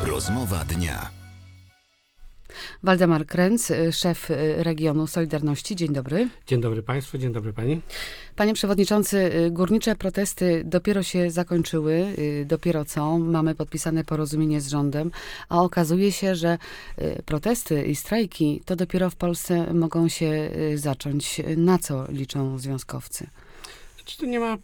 Rozmowa dnia. Waldemar Kręc, szef regionu Solidarności. Dzień dobry. Dzień dobry Państwu, dzień dobry Pani. Panie Przewodniczący, górnicze protesty dopiero się zakończyły, dopiero co mamy podpisane porozumienie z rządem, a okazuje się, że protesty i strajki to dopiero w Polsce mogą się zacząć. Na co liczą związkowcy? Czy to nie ma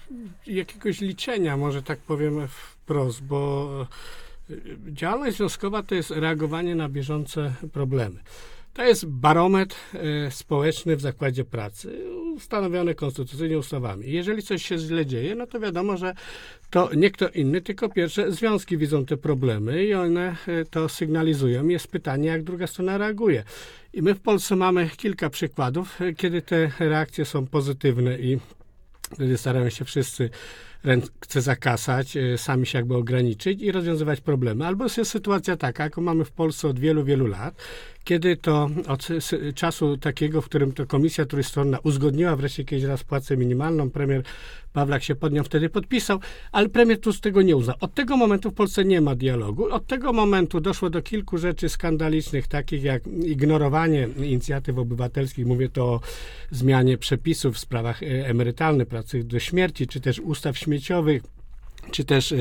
jakiegoś liczenia, może tak powiem wprost, bo działalność związkowa to jest reagowanie na bieżące problemy. To jest barometr społeczny w zakładzie pracy, ustanowiony konstytucyjnie ustawami. Jeżeli coś się źle dzieje, no to wiadomo, że to nie kto inny, tylko pierwsze związki widzą te problemy i one to sygnalizują. Jest pytanie, jak druga strona reaguje. I my w Polsce mamy kilka przykładów, kiedy te reakcje są pozytywne i wtedy starają się wszyscy ręce zakasać, sami się jakby ograniczyć i rozwiązywać problemy. Albo jest sytuacja taka, jaką mamy w Polsce od wielu, wielu lat, kiedy to od czasu takiego, w którym to komisja trójstronna uzgodniła wreszcie kiedyś raz płacę minimalną, premier Pawlak się pod nią wtedy podpisał, ale premier Tusk tego nie uznał. Od tego momentu w Polsce nie ma dialogu. Od tego momentu doszło do kilku rzeczy skandalicznych, takich jak ignorowanie inicjatyw obywatelskich, mówię to o zmianie przepisów w sprawach emerytalnych, pracy do śmierci, czy też ustaw śmieciowych, czy też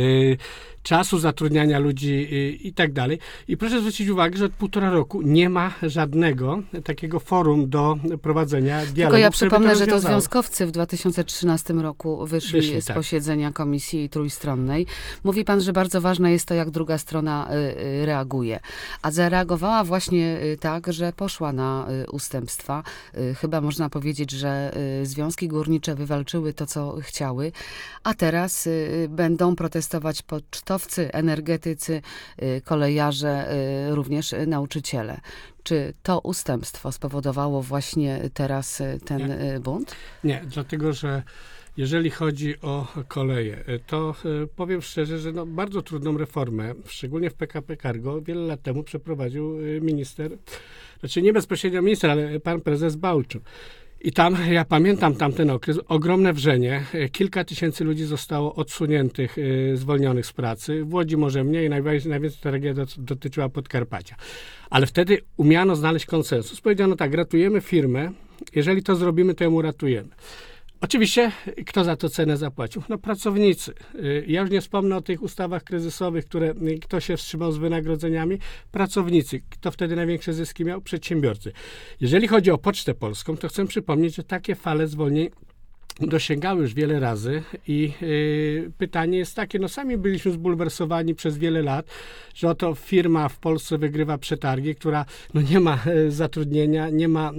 czasu zatrudniania ludzi i tak dalej. I proszę zwrócić uwagę, że od 1,5 roku nie ma żadnego takiego forum do prowadzenia dialogu. Tylko ja przypomnę, że to związkowcy w 2013 roku wyszli z posiedzenia komisji trójstronnej. Mówi pan, że bardzo ważne jest to, jak druga strona reaguje. A zareagowała właśnie tak, że poszła na ustępstwa. Chyba można powiedzieć, że związki górnicze wywalczyły to, co chciały, a teraz będą protestować pocztowcy, energetycy, kolejarze, również nauczyciele. Czy to ustępstwo spowodowało właśnie teraz ten bunt? Nie, dlatego że jeżeli chodzi o koleje, to powiem szczerze, że bardzo trudną reformę, szczególnie w PKP Cargo, wiele lat temu przeprowadził minister, znaczy nie bezpośrednio minister, ale pan prezes Bałczuk. I tam, ja pamiętam tamten okres, ogromne wrzenie, kilka tysięcy ludzi zostało odsuniętych, zwolnionych z pracy. W Łodzi może mniej, najwięcej tragedia dotyczyła Podkarpacia. Ale wtedy umiano znaleźć konsensus. Powiedziano tak, ratujemy firmę, jeżeli to zrobimy, to ją uratujemy. Oczywiście, kto za to cenę zapłacił? Pracownicy. Ja już nie wspomnę o tych ustawach kryzysowych, kto się wstrzymał z wynagrodzeniami. Pracownicy. Kto wtedy największe zyski miał? Przedsiębiorcy. Jeżeli chodzi o Pocztę Polską, to chcę przypomnieć, że takie fale zwolnień dosięgały już wiele razy i pytanie jest takie, sami byliśmy zbulwersowani przez wiele lat, że oto firma w Polsce wygrywa przetargi, która nie ma zatrudnienia, nie ma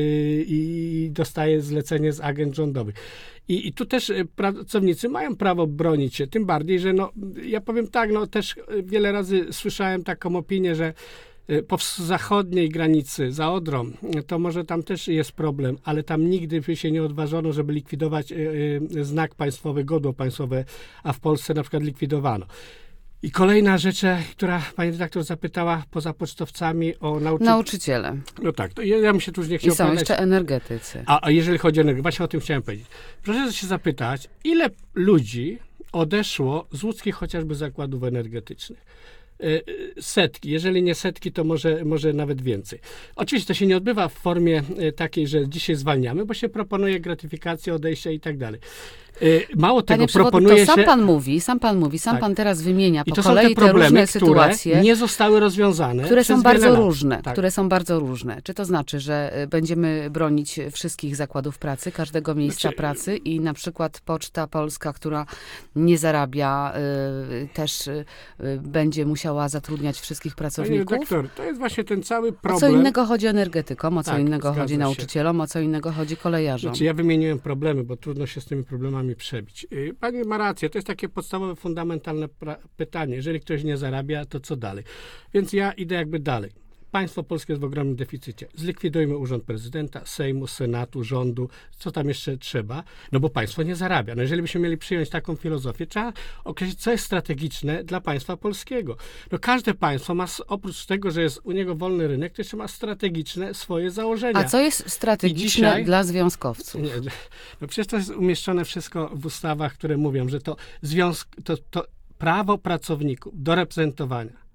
i dostaje zlecenie z agent rządowych. I tu też pracownicy mają prawo bronić się, tym bardziej, że ja powiem tak, też wiele razy słyszałem taką opinię, że po zachodniej granicy, za Odrą, to może tam też jest problem, ale tam nigdy by się nie odważono, żeby likwidować znak państwowy, godło państwowe, a w Polsce na przykład likwidowano. I kolejna rzecz, która pani redaktor zapytała, poza pocztowcami o nauczyciele. No tak, to ja bym się tu już nie chciał I są jeszcze energetycy. A jeżeli chodzi o energetykę, właśnie o tym chciałem powiedzieć. Proszę się zapytać, ile ludzi odeszło z łódzkich chociażby zakładów energetycznych? Setki, jeżeli nie setki, to może nawet więcej. Oczywiście to się nie odbywa w formie takiej, że dzisiaj zwalniamy, bo się proponuje gratyfikację, odejścia i tak dalej. Mało tego, proponuje się... Sam pan teraz wymienia po to kolei są te problemy, różne sytuacje, które nie zostały rozwiązane. Które są bardzo różne. Tak. Które są bardzo różne. Czy to znaczy, że będziemy bronić wszystkich zakładów pracy, każdego miejsca pracy i na przykład Poczta Polska, która nie zarabia, też będzie musiała zatrudniać wszystkich pracowników? Panie redaktor, to jest właśnie ten cały problem. O co innego chodzi energetykom, o co innego chodzi nauczycielom, o co innego chodzi kolejarzom? Ja wymieniłem problemy, bo trudno się z tymi problemami przebić. Pani ma rację, to jest takie podstawowe, fundamentalne pytanie. Jeżeli ktoś nie zarabia, to co dalej? Więc ja idę jakby dalej. Państwo polskie jest w ogromnym deficycie. Zlikwidujmy urząd prezydenta, Sejmu, Senatu, rządu, co tam jeszcze trzeba, bo państwo nie zarabia. Jeżeli byśmy mieli przyjąć taką filozofię, trzeba określić, co jest strategiczne dla państwa polskiego. Każde państwo ma, oprócz tego, że jest u niego wolny rynek, to jeszcze ma strategiczne swoje założenia. A co jest strategiczne dla związkowców? Przecież to jest umieszczone wszystko w ustawach, które mówią, że to prawo pracowników do reprezentowania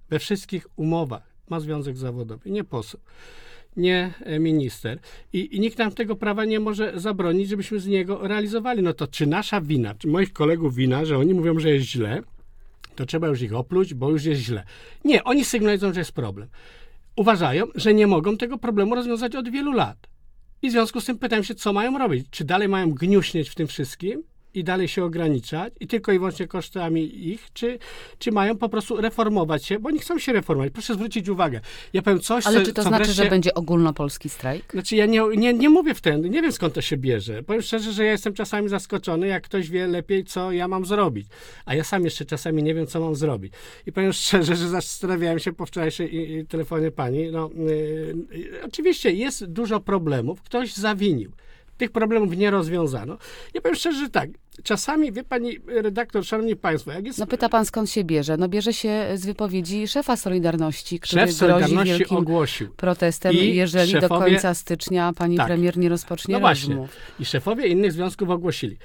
we wszystkich umowach ma związek zawodowy, nie poseł, nie minister. I nikt nam tego prawa nie może zabronić, żebyśmy z niego realizowali. No to czy nasza wina, czy moich kolegów wina, że oni mówią, że jest źle, to trzeba już ich opluć, bo już jest źle. Nie, oni sygnalizują, że jest problem. Uważają, że nie mogą tego problemu rozwiązać od wielu lat. I w związku z tym pytają się, co mają robić. Czy dalej mają gniuśnieć w tym wszystkim i dalej się ograniczać i tylko i wyłącznie kosztami ich, czy mają po prostu reformować się, bo oni chcą się reformować. Proszę zwrócić uwagę. Ja powiem coś, ale czy to znaczy, wreszcie... że będzie ogólnopolski strajk? Znaczy ja nie mówię wtedy, nie wiem skąd to się bierze. Powiem szczerze, że ja jestem czasami zaskoczony, jak ktoś wie lepiej, co ja mam zrobić. A ja sam jeszcze czasami nie wiem, co mam zrobić. I powiem szczerze, że zastanawiałem się po wczorajszej telefonie pani. Oczywiście jest dużo problemów, ktoś zawinił. Tych problemów nie rozwiązano. Ja powiem szczerze, że tak, czasami, wie pani redaktor, szanowni państwo, jak jest... No pyta pan, skąd się bierze? No bierze się z wypowiedzi szefa Solidarności, który Szef Solidarności grozi wielkim ogłosił. protestem, jeżeli do końca stycznia pani premier nie rozpocznie rozmów. I szefowie innych związków ogłosili,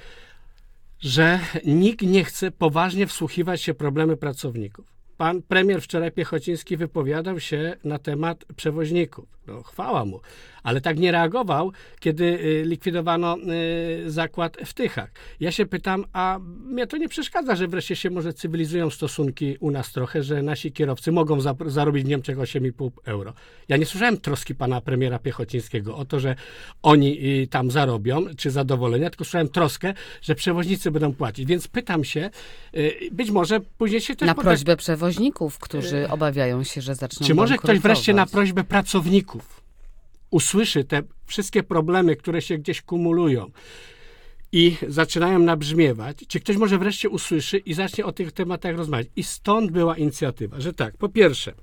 że nikt nie chce poważnie wsłuchiwać się w problemy pracowników. Pan premier wczoraj Piechociński wypowiadał się na temat przewoźników. No, chwała mu. Ale tak nie reagował, kiedy likwidowano zakład w Tychach. Ja się pytam, a mnie to nie przeszkadza, że wreszcie się może cywilizują stosunki u nas trochę, że nasi kierowcy mogą zarobić w Niemczech 8,5 euro. Ja nie słyszałem troski pana premiera Piechocińskiego o to, że oni tam zarobią, czy zadowolenia, tylko słyszałem troskę, że przewoźnicy będą płacić. Więc pytam się, być może później się też... Na prośbę przewoźników, którzy obawiają się, że zaczną Czy może bankrutować. ktoś wreszcie na prośbę pracowników usłyszy te wszystkie problemy, które się gdzieś kumulują i zaczynają nabrzmiewać, czy ktoś może wreszcie usłyszy i zacznie o tych tematach rozmawiać. I stąd była inicjatywa, że tak, po pierwsze,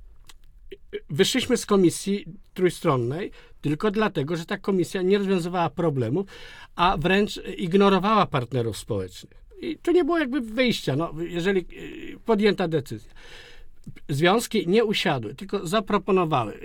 wyszliśmy z komisji trójstronnej tylko dlatego, że ta komisja nie rozwiązywała problemów, a wręcz ignorowała partnerów społecznych. I tu nie było jakby wyjścia, jeżeli podjęta decyzja. Związki nie usiadły, tylko zaproponowały.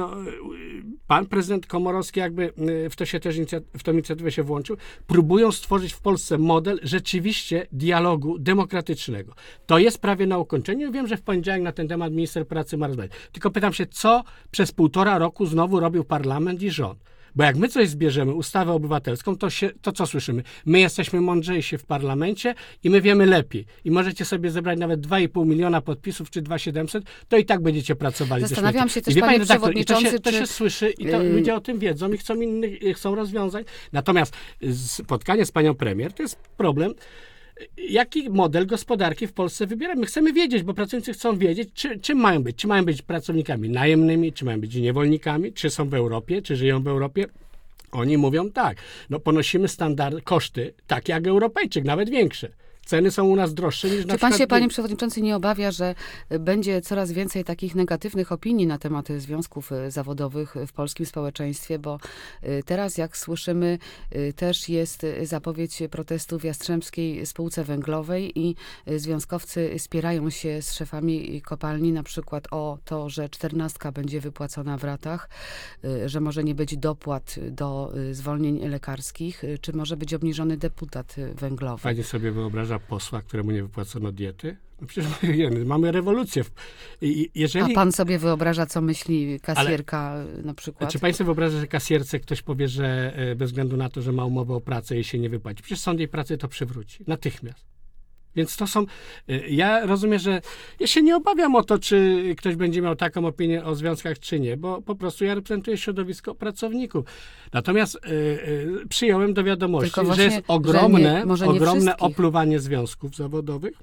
Pan prezydent Komorowski jakby w tę inicjatywę się włączył. Próbują stworzyć w Polsce model rzeczywiście dialogu demokratycznego. To jest prawie na ukończeniu. Wiem, że w poniedziałek na ten temat minister pracy ma rozmawiać. Tylko pytam się, co przez 1,5 roku znowu robił parlament i rząd? Bo jak my coś zbierzemy, ustawę obywatelską, to co słyszymy? My jesteśmy mądrzejsi w parlamencie i my wiemy lepiej. I możecie sobie zebrać nawet 2,5 miliona podpisów, czy 2,700, to i tak będziecie pracowali. Zastanawiam się też, panie przewodniczący, to się słyszy i to ludzie o tym wiedzą i chcą rozwiązać. Natomiast spotkanie z panią premier to jest problem, jaki model gospodarki w Polsce wybieramy. My chcemy wiedzieć, bo pracownicy chcą wiedzieć, czym mają być. Czy mają być pracownikami najemnymi, czy mają być niewolnikami, czy są w Europie, czy żyją w Europie. Oni mówią tak, ponosimy koszty takie jak Europejczyk, nawet większe. Ceny są u nas droższe niż na przykład... Czy pan się, panie przewodniczący, nie obawia, że będzie coraz więcej takich negatywnych opinii na temat związków zawodowych w polskim społeczeństwie, bo teraz, jak słyszymy, też jest zapowiedź protestu w Jastrzębskiej Spółce Węglowej i związkowcy spierają się z szefami kopalni na przykład o to, że 14 będzie wypłacona w ratach, że może nie być dopłat do zwolnień lekarskich, czy może być obniżony deputat węglowy. Pani sobie wyobraża posła, któremu nie wypłacono diety? No przecież mamy rewolucję. A pan sobie wyobraża, co myśli kasjerka na przykład? Czy pan sobie wyobraża, że kasjerce ktoś powie, że bez względu na to, że ma umowę o pracę jej się nie wypłaci? Przecież sąd jej pracy to przywróci. Natychmiast. Więc to są... Ja rozumiem, że ja się nie obawiam o to, czy ktoś będzie miał taką opinię o związkach, czy nie, bo po prostu ja reprezentuję środowisko pracowników. Natomiast przyjąłem do wiadomości, że jest ogromne opluwanie związków zawodowych,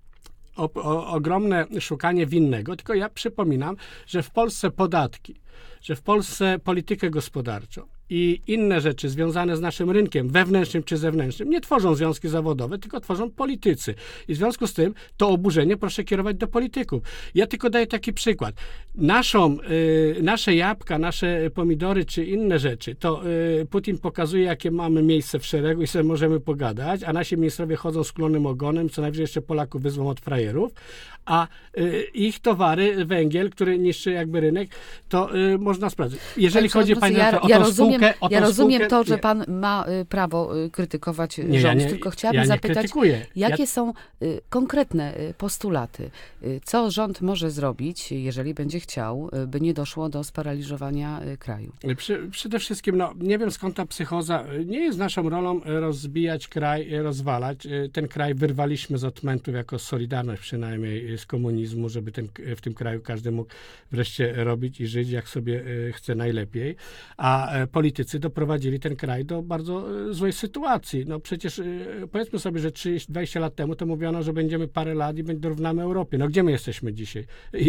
ogromne szukanie winnego. Tylko ja przypominam, że w Polsce podatki, że w Polsce politykę gospodarczą i inne rzeczy związane z naszym rynkiem wewnętrznym czy zewnętrznym nie tworzą związki zawodowe, tylko tworzą politycy. I w związku z tym to oburzenie proszę kierować do polityków. Ja tylko daję taki przykład. Nasze jabłka, nasze pomidory czy inne rzeczy, to Putin pokazuje, jakie mamy miejsce w szeregu i sobie możemy pogadać, a nasi ministrowie chodzą z klonym ogonem, co najwyżej jeszcze Polaków wyzwą od frajerów, a ich towary, węgiel, który niszczy jakby rynek, to można sprawdzić. Jeżeli chodzi, pani o tą spółkę rozumiem to, że pan ma prawo krytykować rząd, tylko chciałabym zapytać, jakie są konkretne postulaty, co rząd może zrobić, jeżeli będzie chciał, by nie doszło do sparaliżowania kraju? Przede wszystkim, nie wiem skąd ta psychoza. Nie jest naszą rolą rozbijać kraj, rozwalać. Ten kraj wyrwaliśmy z odmętów jako Solidarność przynajmniej z komunizmu, żeby w tym kraju każdy mógł wreszcie robić i żyć jak sobie chce najlepiej. A politycy doprowadzili ten kraj do bardzo złej sytuacji. Przecież powiedzmy sobie, że 20 lat temu to mówiono, że będziemy parę lat i dorównamy Europie. Gdzie my jesteśmy dzisiaj?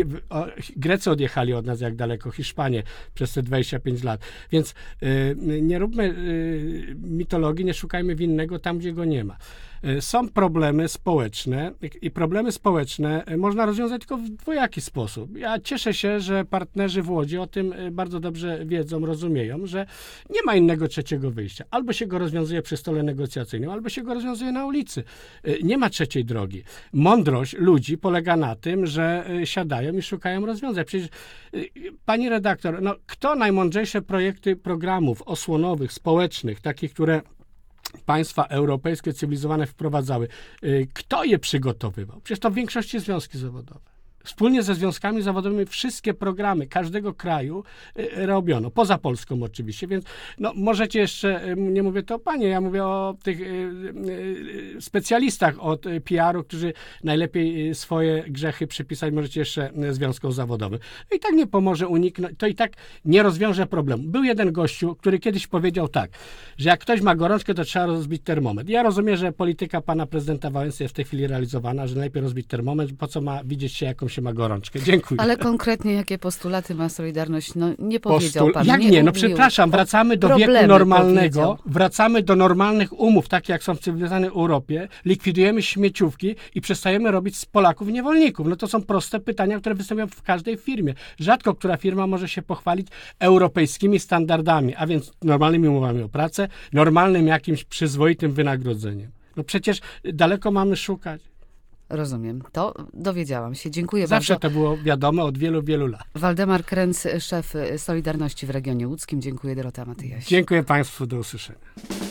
Grecy odjechali od nas jak daleko, Hiszpanie przez te 25 lat. Więc nie róbmy mitologii, nie szukajmy winnego tam, gdzie go nie ma. Są problemy społeczne i problemy społeczne można rozwiązać tylko w dwojaki sposób. Ja cieszę się, że partnerzy w Łodzi o tym bardzo dobrze wiedzą, rozumieją, że nie ma innego trzeciego wyjścia. Albo się go rozwiązuje przy stole negocjacyjnym, albo się go rozwiązuje na ulicy. Nie ma trzeciej drogi. Mądrość ludzi polega na tym, że siadają i szukają rozwiązań. Przecież pani redaktor, kto najmądrzejsze projekty programów osłonowych, społecznych, takich, które państwa europejskie, cywilizowane wprowadzały. Kto je przygotowywał? Przecież to w większości związki zawodowe. Wspólnie ze związkami zawodowymi wszystkie programy każdego kraju robiono, poza Polską oczywiście, więc możecie jeszcze, nie mówię to o panie, ja mówię o tych specjalistach od PR-u, którzy najlepiej swoje grzechy przypisać możecie jeszcze związkom zawodowym. I tak nie pomoże uniknąć, to i tak nie rozwiąże problemu. Był jeden gościu, który kiedyś powiedział tak, że jak ktoś ma gorączkę, to trzeba rozbić termometr. Ja rozumiem, że polityka pana prezydenta Wałęsy jest w tej chwili realizowana, że najlepiej rozbić termometr, po co ma widzieć się jakąś się ma gorączkę. Dziękuję. Ale konkretnie jakie postulaty ma Solidarność? Nie powiedział pan. Jak nie? Przepraszam, wracamy do wieku normalnego, wracamy do normalnych umów, takie jak są w cywilizowanej Europie, likwidujemy śmieciówki i przestajemy robić z Polaków niewolników. To są proste pytania, które występują w każdej firmie. Rzadko która firma może się pochwalić europejskimi standardami, a więc normalnymi umowami o pracę, normalnym jakimś przyzwoitym wynagrodzeniem. Przecież daleko mamy szukać. Rozumiem. To dowiedziałam się. Dziękuję bardzo. Zawsze to było wiadome od wielu, wielu lat. Waldemar Kręc, szef Solidarności w regionie łódzkim. Dziękuję, Dorota Matyjaś. Dziękuję państwu. Do usłyszenia.